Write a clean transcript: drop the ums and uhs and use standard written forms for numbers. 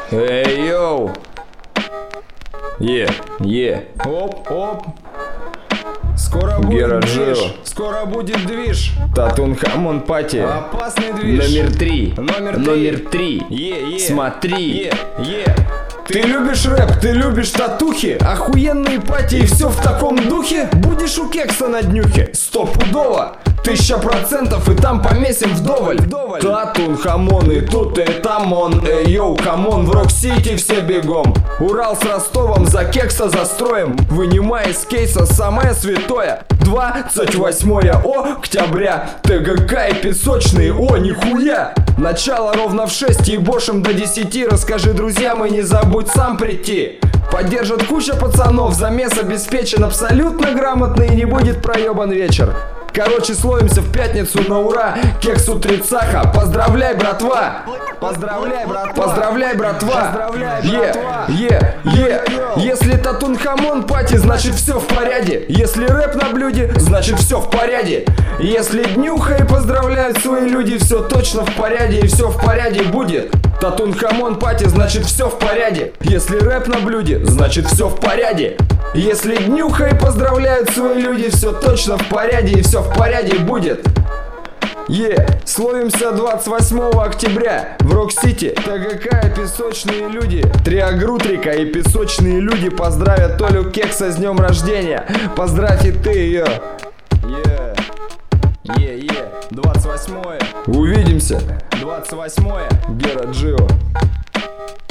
Эй, йоу! Оп, оп. Скоро будет движ. Скоро будет движ. Татунхамон пати. Опасный движ. Номер три. Смотри. Ты любишь рэп, ты любишь татухи, охуенные пати и все в таком духе. Будешь у кекса на днюхе, стопудово, 1000%, и там помесим вдоволь. Татунхамон и тут и там он. Эй, йоу, камон, в Рок-Сити все бегом. Урал с Ростовом, за кекса застроим, вынимая из кейса самое святое. 28 октября, ТГК и песочные, о, нихуя. Начало ровно в 6, ебошим до 10. Расскажи друзьям и не забудь сам прийти. Поддержат куча пацанов, замес обеспечен абсолютно грамотный, и не будет проебан вечер. Короче, словимся в пятницу на ура, кексу тридцаха. Поздравляй, братва! Поздравляй, братва! Поздравляй, братва! Поздравляй, братва! Если татунхамон пати, значит все в порядке. Если рэп на блюде, значит все в порядке. Если днюха и поздравляют свои люди, все точно в порядке и все в порядке будет. Татунхамон пати, значит все в порядке. Если рэп на блюде, значит все в порядке. Если днюха и поздравляют свои люди, все точно в порядке и все в порядке будет. Словимся 28 октября в Рок-Сити. ТГК и песочные люди, Триагрутрика и песочные люди поздравят Толю Кекса с днем рождения. Поздравь и ты ее. 28-е. Увидимся. 28-е. Гера Джио.